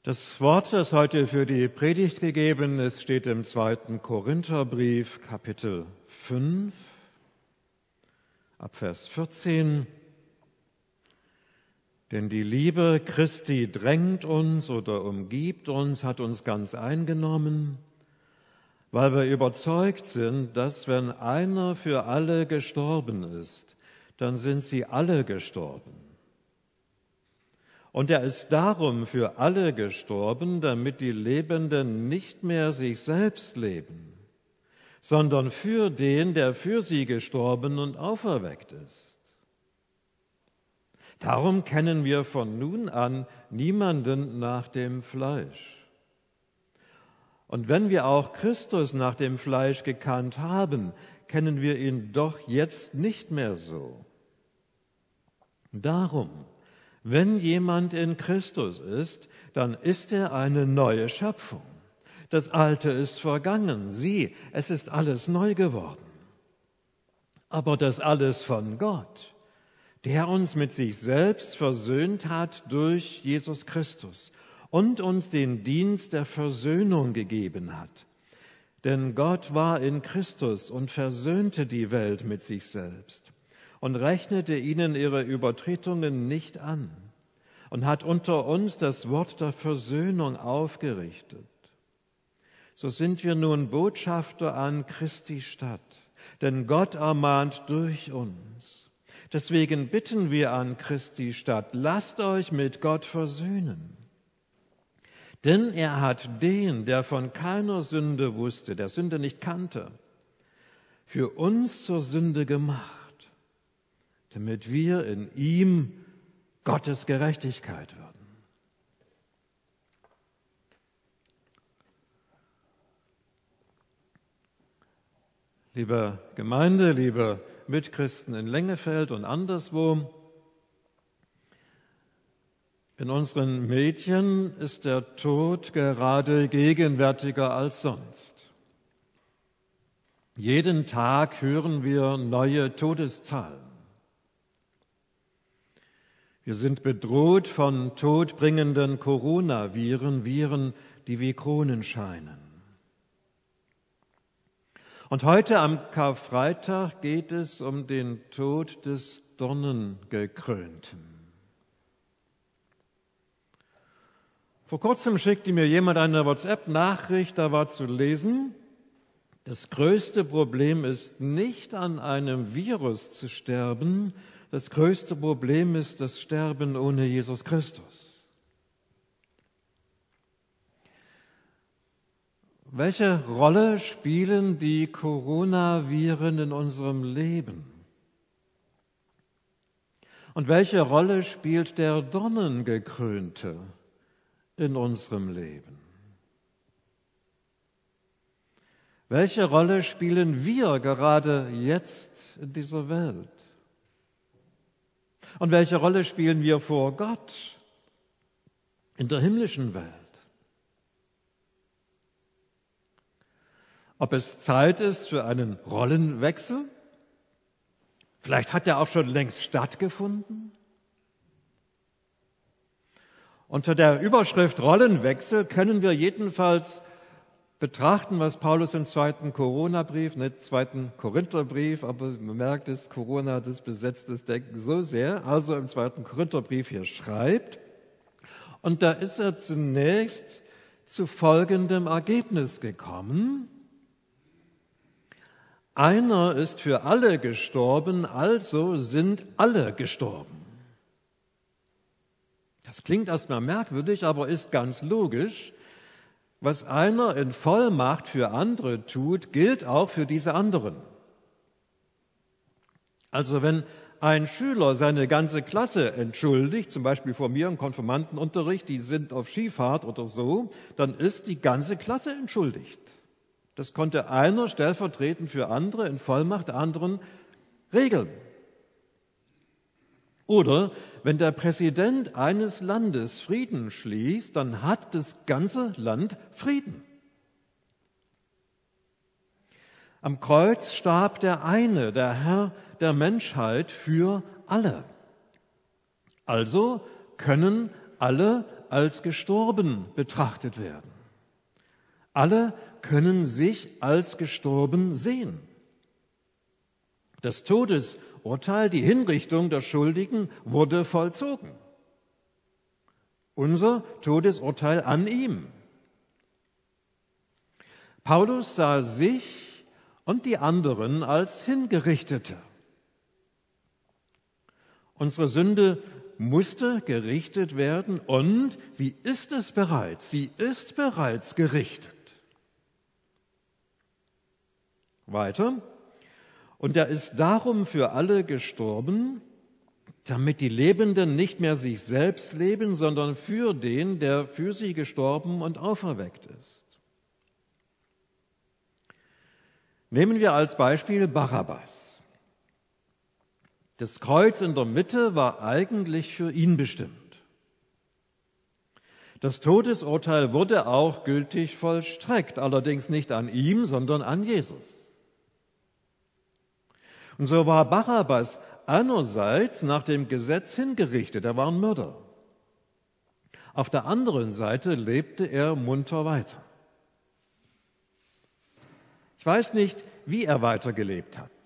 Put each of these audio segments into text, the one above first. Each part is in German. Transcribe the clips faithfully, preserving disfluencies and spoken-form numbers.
Das Wort, das heute für die Predigt gegeben ist, steht im zweiten Korintherbrief, Kapitel fünf, ab Vers vierzehn. Denn die Liebe Christi drängt uns oder umgibt uns, hat uns ganz eingenommen, weil wir überzeugt sind, dass wenn einer für alle gestorben ist, dann sind sie alle gestorben. Und er ist darum für alle gestorben, damit die Lebenden nicht mehr sich selbst leben, sondern für den, der für sie gestorben und auferweckt ist. Darum kennen wir von nun an niemanden nach dem Fleisch. Und wenn wir auch Christus nach dem Fleisch gekannt haben, kennen wir ihn doch jetzt nicht mehr so. Darum, wenn jemand in Christus ist, dann ist er eine neue Schöpfung. Das Alte ist vergangen, sieh, es ist alles neu geworden. Aber das alles von Gott, der uns mit sich selbst versöhnt hat durch Jesus Christus und uns den Dienst der Versöhnung gegeben hat. Denn Gott war in Christus und versöhnte die Welt mit sich selbst und rechnete ihnen ihre Übertretungen nicht an und hat unter uns das Wort der Versöhnung aufgerichtet. So sind wir nun Botschafter an Christi statt, denn Gott ermahnt durch uns. Deswegen bitten wir an Christi statt, lasst euch mit Gott versöhnen. Denn er hat den, der von keiner Sünde wusste, der Sünde nicht kannte, für uns zur Sünde gemacht, damit wir in ihm Gottes Gerechtigkeit würden. Liebe Gemeinde, liebe Mitchristen in Lengefeld und anderswo, in unseren Medien ist der Tod gerade gegenwärtiger als sonst. Jeden Tag hören wir neue Todeszahlen. Wir sind bedroht von todbringenden Coronaviren, Viren, die wie Kronen scheinen. Und heute am Karfreitag geht es um den Tod des Dornengekrönten. Vor kurzem schickte mir jemand eine WhatsApp-Nachricht, da war zu lesen, das größte Problem ist nicht an einem Virus zu sterben, das größte Problem ist das Sterben ohne Jesus Christus. Welche Rolle spielen die Coronaviren in unserem Leben? Und welche Rolle spielt der Dornengekrönte in unserem Leben? Welche Rolle spielen wir gerade jetzt in dieser Welt? Und welche Rolle spielen wir vor Gott in der himmlischen Welt? Ob es Zeit ist für einen Rollenwechsel? Vielleicht hat er auch schon längst stattgefunden. Unter der Überschrift Rollenwechsel können wir jedenfalls betrachten, was Paulus im zweiten Corona-Brief, nicht zweiten Korintherbrief, aber man merkt es, Corona, das besetzt das Denken so sehr, also im zweiten Korintherbrief hier schreibt. Und da ist er zunächst zu folgendem Ergebnis gekommen. Einer ist für alle gestorben, also sind alle gestorben. Das klingt erstmal merkwürdig, aber ist ganz logisch. Was einer in Vollmacht für andere tut, gilt auch für diese anderen. Also wenn ein Schüler seine ganze Klasse entschuldigt, zum Beispiel vor mir im Konfirmandenunterricht, die sind auf Skifahrt oder so, dann ist die ganze Klasse entschuldigt. Das konnte einer stellvertretend für andere in Vollmacht der anderen regeln. Oder wenn der Präsident eines Landes Frieden schließt, dann hat das ganze Land Frieden. Am Kreuz starb der eine, der Herr der Menschheit, für alle. Also können alle als gestorben betrachtet werden. Alle können sich als gestorben sehen. Das Todesurteil, die Hinrichtung der Schuldigen wurde vollzogen. Unser Todesurteil an ihm. Paulus sah sich und die anderen als Hingerichtete. Unsere Sünde musste gerichtet werden und sie ist es bereits, sie ist bereits gerichtet. Weiter. Und er ist darum für alle gestorben, damit die Lebenden nicht mehr sich selbst leben, sondern für den, der für sie gestorben und auferweckt ist. Nehmen wir als Beispiel Barabbas. Das Kreuz in der Mitte war eigentlich für ihn bestimmt. Das Todesurteil wurde auch gültig vollstreckt, allerdings nicht an ihm, sondern an Jesus. Und so war Barabbas einerseits nach dem Gesetz hingerichtet, er war ein Mörder. Auf der anderen Seite lebte er munter weiter. Ich weiß nicht, wie er weitergelebt hat.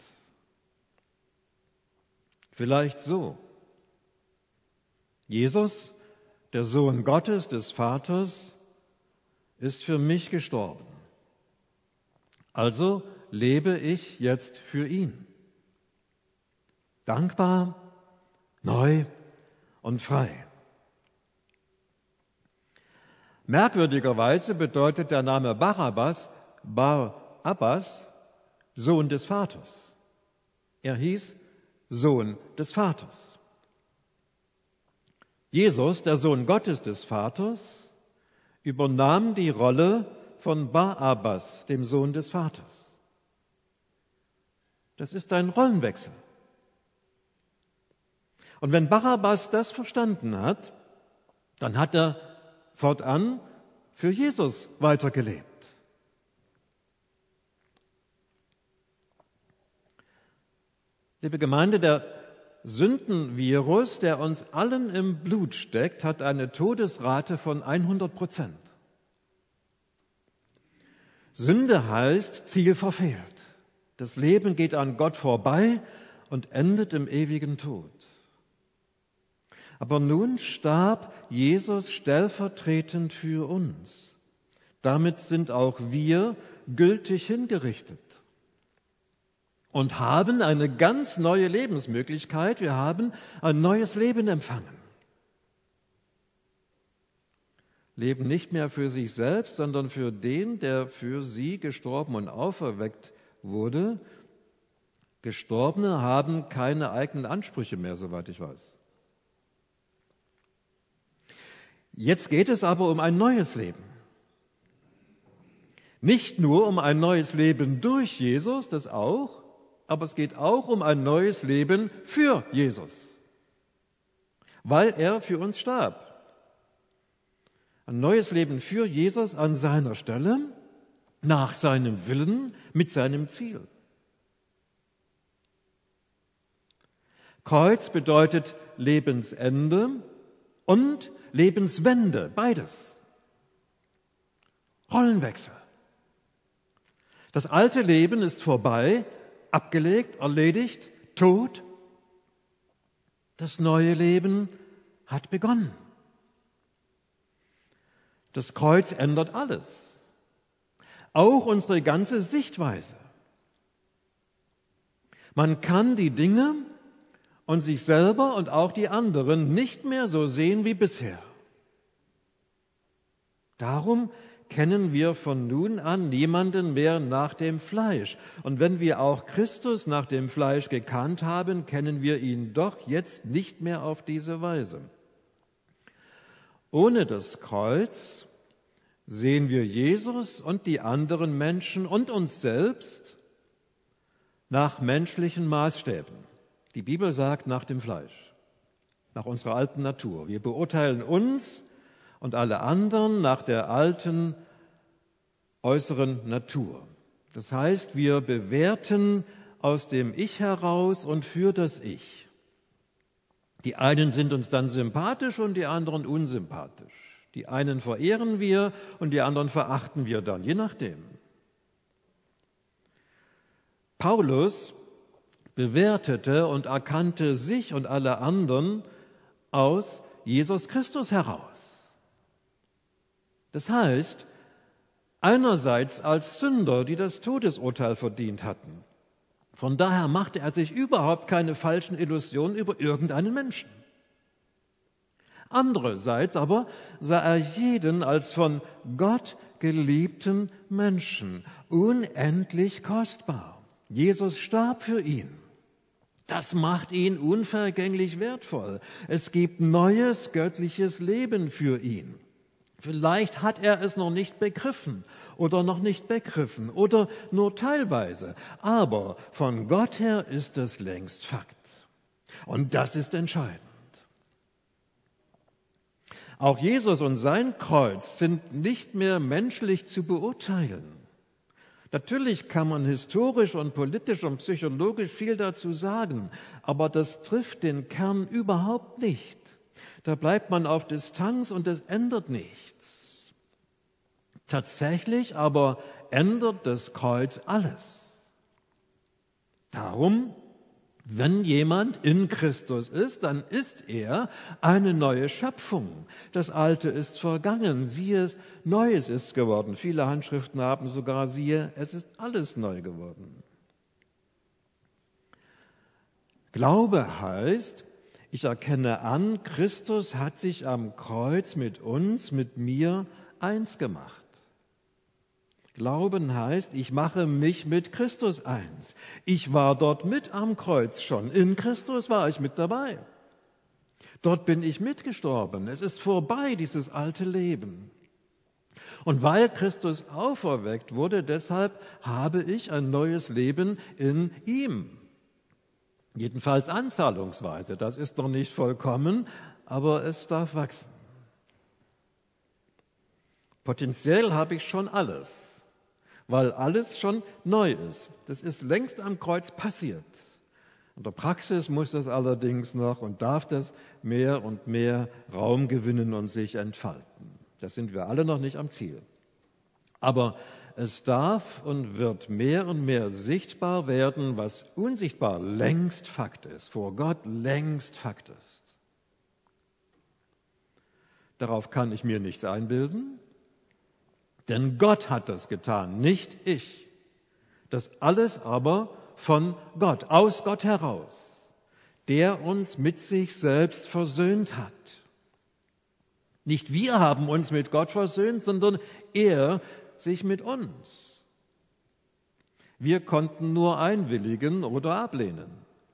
Vielleicht so. Jesus, der Sohn Gottes, des Vaters, ist für mich gestorben. Also lebe ich jetzt für ihn. Dankbar, neu und frei. Merkwürdigerweise bedeutet der Name Barabbas, Bar-Abbas, Sohn des Vaters. Er hieß Sohn des Vaters. Jesus, der Sohn Gottes des Vaters, übernahm die Rolle von Bar-Abbas, dem Sohn des Vaters. Das ist ein Rollenwechsel. Und wenn Barabbas das verstanden hat, dann hat er fortan für Jesus weitergelebt. Liebe Gemeinde, der Sündenvirus, der uns allen im Blut steckt, hat eine Todesrate von hundert Prozent. Sünde heißt Ziel verfehlt. Das Leben geht an Gott vorbei und endet im ewigen Tod. Aber nun starb Jesus stellvertretend für uns. Damit sind auch wir gültig hingerichtet und haben eine ganz neue Lebensmöglichkeit. Wir haben ein neues Leben empfangen. Leben nicht mehr für sich selbst, sondern für den, der für sie gestorben und auferweckt wurde. Gestorbene haben keine eigenen Ansprüche mehr, soweit ich weiß. Jetzt geht es aber um ein neues Leben. Nicht nur um ein neues Leben durch Jesus, das auch, aber es geht auch um ein neues Leben für Jesus, weil er für uns starb. Ein neues Leben für Jesus an seiner Stelle, nach seinem Willen, mit seinem Ziel. Kreuz bedeutet Lebensende und Lebenswende, beides. Rollenwechsel. Das alte Leben ist vorbei, abgelegt, erledigt, tot. Das neue Leben hat begonnen. Das Kreuz ändert alles, auch unsere ganze Sichtweise. Man kann die Dinge und sich selber und auch die anderen nicht mehr so sehen wie bisher. Darum kennen wir von nun an niemanden mehr nach dem Fleisch. Und wenn wir auch Christus nach dem Fleisch gekannt haben, kennen wir ihn doch jetzt nicht mehr auf diese Weise. Ohne das Kreuz sehen wir Jesus und die anderen Menschen und uns selbst nach menschlichen Maßstäben. Die Bibel sagt nach dem Fleisch, nach unserer alten Natur. Wir beurteilen uns und alle anderen nach der alten äußeren Natur. Das heißt, wir bewerten aus dem Ich heraus und für das Ich. Die einen sind uns dann sympathisch und die anderen unsympathisch. Die einen verehren wir und die anderen verachten wir dann, je nachdem. Paulus bewertete und erkannte sich und alle anderen aus Jesus Christus heraus. Das heißt, einerseits als Sünder, die das Todesurteil verdient hatten. Von daher machte er sich überhaupt keine falschen Illusionen über irgendeinen Menschen. Andererseits aber sah er jeden als von Gott geliebten Menschen, unendlich kostbar. Jesus starb für ihn. Das macht ihn unvergänglich wertvoll. Es gibt neues göttliches Leben für ihn. Vielleicht hat er es noch nicht begriffen oder noch nicht begriffen oder nur teilweise. Aber von Gott her ist es längst Fakt. Und das ist entscheidend. Auch Jesus und sein Kreuz sind nicht mehr menschlich zu beurteilen. Natürlich kann man historisch und politisch und psychologisch viel dazu sagen, aber das trifft den Kern überhaupt nicht. Da bleibt man auf Distanz und es ändert nichts. Tatsächlich aber ändert das Kreuz alles. Darum, wenn jemand in Christus ist, dann ist er eine neue Schöpfung. Das Alte ist vergangen, siehe, Neues ist geworden. Viele Handschriften haben sogar, siehe, es ist alles neu geworden. Glaube heißt, ich erkenne an, Christus hat sich am Kreuz mit uns, mit mir eins gemacht. Glauben heißt, ich mache mich mit Christus eins. Ich war dort mit am Kreuz schon. In Christus war ich mit dabei. Dort bin ich mitgestorben. Es ist vorbei, dieses alte Leben. Und weil Christus auferweckt wurde, deshalb habe ich ein neues Leben in ihm. Jedenfalls anzahlungsweise. Das ist noch nicht vollkommen, aber es darf wachsen. Potenziell habe ich schon alles, weil alles schon neu ist. Das ist längst am Kreuz passiert. In der Praxis muss das allerdings noch und darf das mehr und mehr Raum gewinnen und sich entfalten. Da sind wir alle noch nicht am Ziel. Aber es darf und wird mehr und mehr sichtbar werden, was unsichtbar längst Fakt ist, vor Gott längst Fakt ist. Darauf kann ich mir nichts einbilden, denn Gott hat das getan, nicht ich. Das alles aber von Gott, aus Gott heraus, der uns mit sich selbst versöhnt hat. Nicht wir haben uns mit Gott versöhnt, sondern er sich mit uns. Wir konnten nur einwilligen oder ablehnen.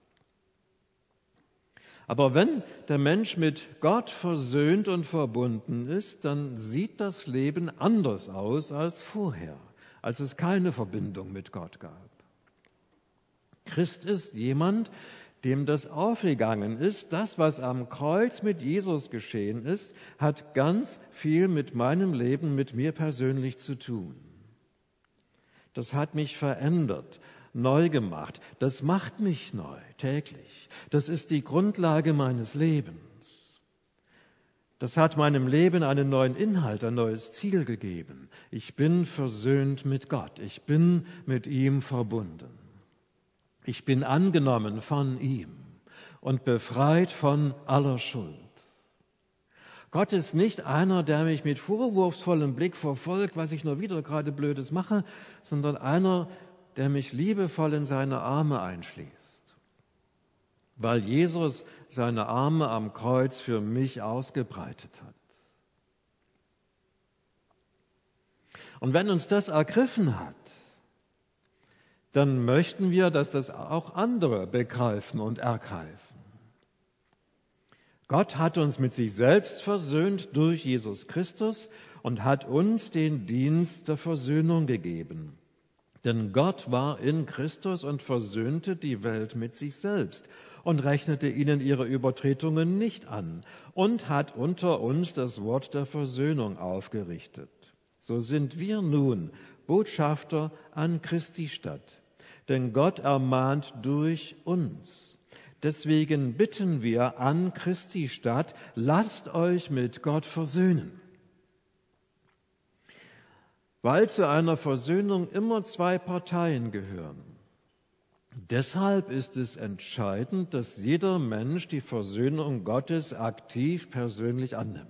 Aber wenn der Mensch mit Gott versöhnt und verbunden ist, dann sieht das Leben anders aus als vorher, als es keine Verbindung mit Gott gab. Christ ist jemand, dem das aufgegangen ist, das, was am Kreuz mit Jesus geschehen ist, hat ganz viel mit meinem Leben, mit mir persönlich zu tun. Das hat mich verändert, neu gemacht. Das macht mich neu, täglich. Das ist die Grundlage meines Lebens. Das hat meinem Leben einen neuen Inhalt, ein neues Ziel gegeben. Ich bin versöhnt mit Gott. Ich bin mit ihm verbunden. Ich bin angenommen von ihm und befreit von aller Schuld. Gott ist nicht einer, der mich mit vorwurfsvollem Blick verfolgt, was ich nur wieder gerade Blödes mache, sondern einer, der mich liebevoll in seine Arme einschließt, weil Jesus seine Arme am Kreuz für mich ausgebreitet hat. Und wenn uns das ergriffen hat, dann möchten wir, dass das auch andere begreifen und ergreifen. Gott hat uns mit sich selbst versöhnt durch Jesus Christus und hat uns den Dienst der Versöhnung gegeben. Denn Gott war in Christus und versöhnte die Welt mit sich selbst und rechnete ihnen ihre Übertretungen nicht an und hat unter uns das Wort der Versöhnung aufgerichtet. So sind wir nun Botschafter an Christi Stadt. Denn Gott ermahnt durch uns. Deswegen bitten wir an Christi Stadt, lasst euch mit Gott versöhnen. weil zu einer Versöhnung immer zwei Parteien gehören. Deshalb ist es entscheidend, dass jeder Mensch die Versöhnung Gottes aktiv persönlich annimmt.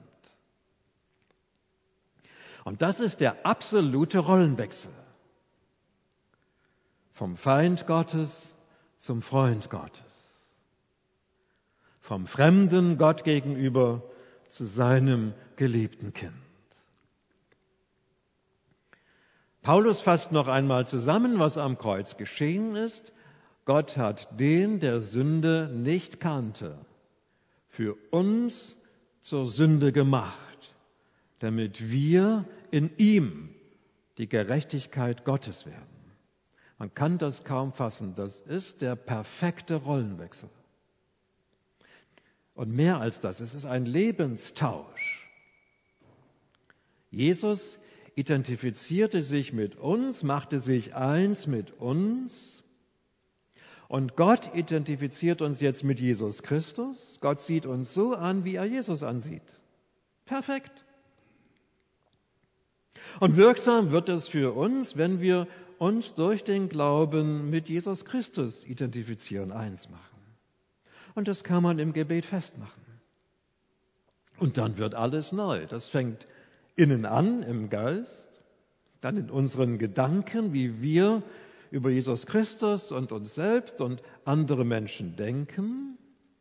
Und das ist der absolute Rollenwechsel. Vom Feind Gottes zum Freund Gottes. Vom fremden Gott gegenüber zu seinem geliebten Kind. Paulus fasst noch einmal zusammen, was am Kreuz geschehen ist. Gott hat den, der Sünde nicht kannte, für uns zur Sünde gemacht, damit wir in ihm die Gerechtigkeit Gottes werden. Man kann das kaum fassen. Das ist der perfekte Rollenwechsel. Und mehr als das, es ist ein Lebenstausch. Jesus identifizierte sich mit uns, machte sich eins mit uns. Und Gott identifiziert uns jetzt mit Jesus Christus. Gott sieht uns so an, wie er Jesus ansieht. Perfekt. Und wirksam wird es für uns, wenn wir uns durch den Glauben mit Jesus Christus identifizieren, eins machen. Und das kann man im Gebet festmachen. Und dann wird alles neu. Das fängt innen an, im Geist, dann in unseren Gedanken, wie wir über Jesus Christus und uns selbst und andere Menschen denken.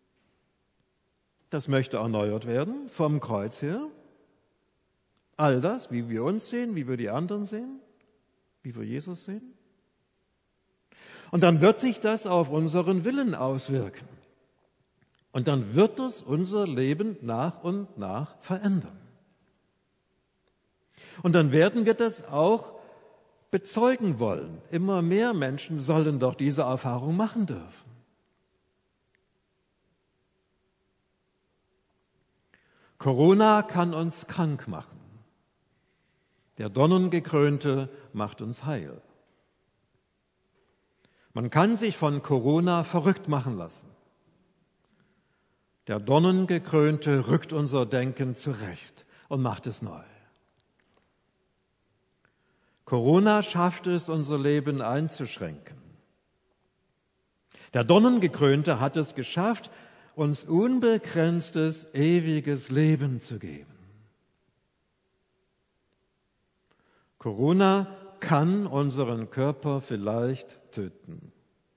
Das möchte erneuert werden, vom Kreuz her. All das, wie wir uns sehen, wie wir die anderen sehen, wie wir Jesus sehen. Und dann wird sich das auf unseren Willen auswirken. Und dann wird es unser Leben nach und nach verändern. Und dann werden wir das auch bezeugen wollen. Immer mehr Menschen sollen doch diese Erfahrung machen dürfen. Corona kann uns krank machen. Der Dornengekrönte macht uns heil. Man kann sich von Corona verrückt machen lassen. Der Dornengekrönte rückt unser Denken zurecht und macht es neu. Corona schafft es, unser Leben einzuschränken. Der Dornengekrönte hat es geschafft, uns unbegrenztes, ewiges Leben zu geben. Corona kann unseren Körper vielleicht töten.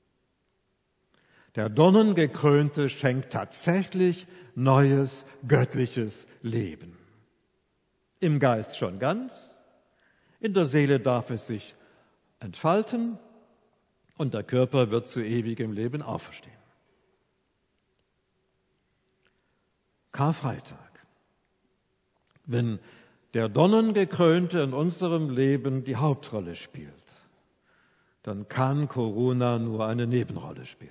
Der Dornengekrönte schenkt tatsächlich neues, göttliches Leben. Im Geist schon ganz, in der Seele darf es sich entfalten und der Körper wird zu ewigem Leben auferstehen. Karfreitag. Wenn der Dornengekrönte in unserem Leben die Hauptrolle spielt, dann kann Corona nur eine Nebenrolle spielen.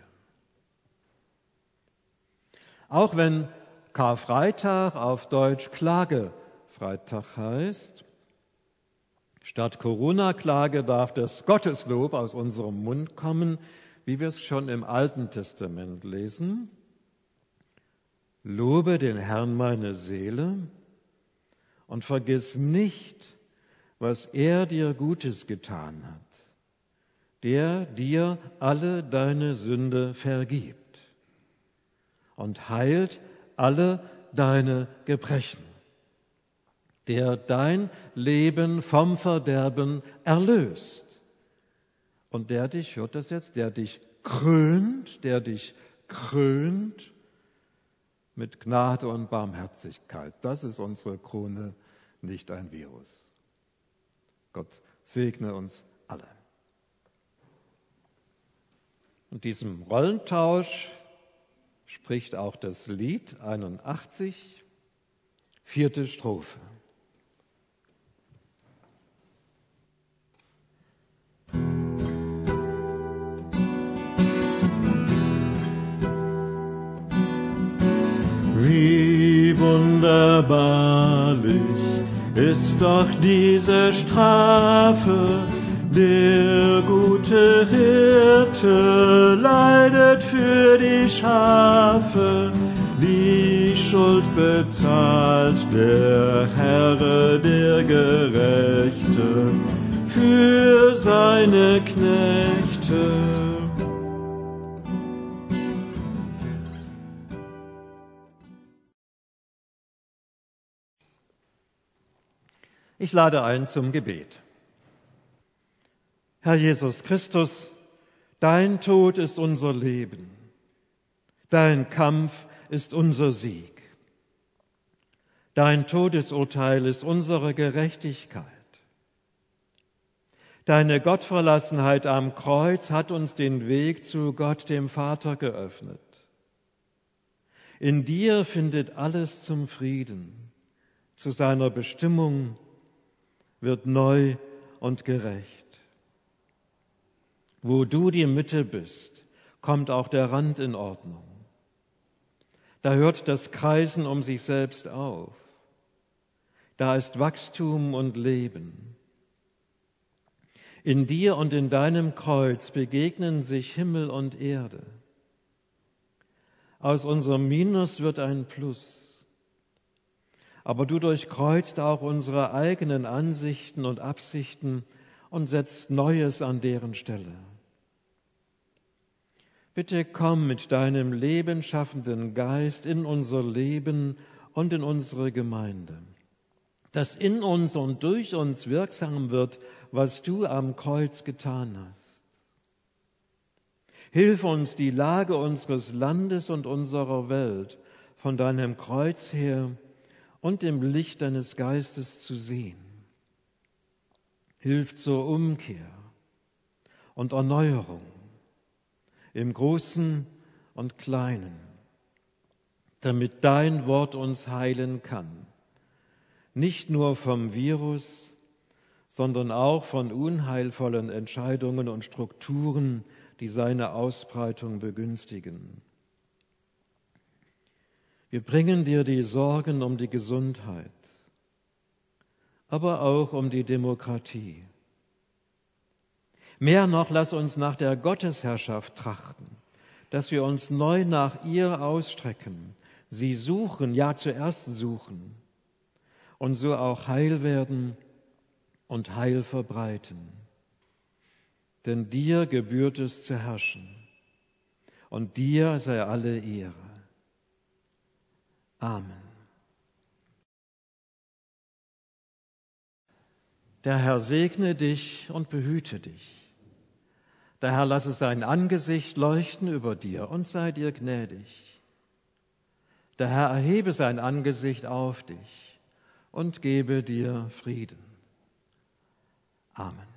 Auch wenn Karfreitag auf Deutsch Klagefreitag heißt, statt Corona-Klage darf das Gotteslob aus unserem Mund kommen, wie wir es schon im Alten Testament lesen. Lobe den Herrn meine Seele und vergiss nicht, was er dir Gutes getan hat, der dir alle deine Sünde vergibt und heilt alle deine Gebrechen, der dein Leben vom Verderben erlöst und der dich, hört das jetzt, der dich krönt, der dich krönt mit Gnade und Barmherzigkeit. Das ist unsere Krone, nicht ein Virus. Gott segne uns alle. Und diesem Rollentausch spricht auch das Lied einundachtzig, vierte Strophe. Wie wunderbarlich ist doch diese Strafe, der gute Hirte leidet für die Schafe, die Schuld bezahlt der Herr, der Gerechte, für seine Knechte. Ich lade ein zum Gebet. Herr Jesus Christus, dein Tod ist unser Leben, dein Kampf ist unser Sieg, dein Todesurteil ist unsere Gerechtigkeit. Deine Gottverlassenheit am Kreuz hat uns den Weg zu Gott, dem Vater, geöffnet. In dir findet alles zum Frieden, zu seiner Bestimmung, wird neu und gerecht. Wo du die Mitte bist, kommt auch der Rand in Ordnung. Da hört das Kreisen um sich selbst auf. Da ist Wachstum und Leben. In dir und in deinem Kreuz begegnen sich Himmel und Erde. Aus unserem Minus wird ein Plus. Aber du durchkreuzt auch unsere eigenen Ansichten und Absichten und setzt Neues an deren Stelle. Bitte komm mit deinem lebensschaffenden Geist in unser Leben und in unsere Gemeinde, dass in uns und durch uns wirksam wird, was du am Kreuz getan hast. Hilf uns, die Lage unseres Landes und unserer Welt von deinem Kreuz her und im Licht deines Geistes zu sehen. Hilf zur Umkehr und Erneuerung im Großen und Kleinen, damit dein Wort uns heilen kann, nicht nur vom Virus, sondern auch von unheilvollen Entscheidungen und Strukturen, die seine Ausbreitung begünstigen. Wir bringen dir die Sorgen um die Gesundheit, aber auch um die Demokratie. Mehr noch, lass uns nach der Gottesherrschaft trachten, dass wir uns neu nach ihr ausstrecken, sie suchen, ja zuerst suchen und so auch heil werden und Heil verbreiten. Denn dir gebührt es zu herrschen und dir sei alle Ehre. Amen. Der Herr segne dich und behüte dich. Der Herr lasse sein Angesicht leuchten über dir und sei dir gnädig. Der Herr erhebe sein Angesicht auf dich und gebe dir Frieden. Amen.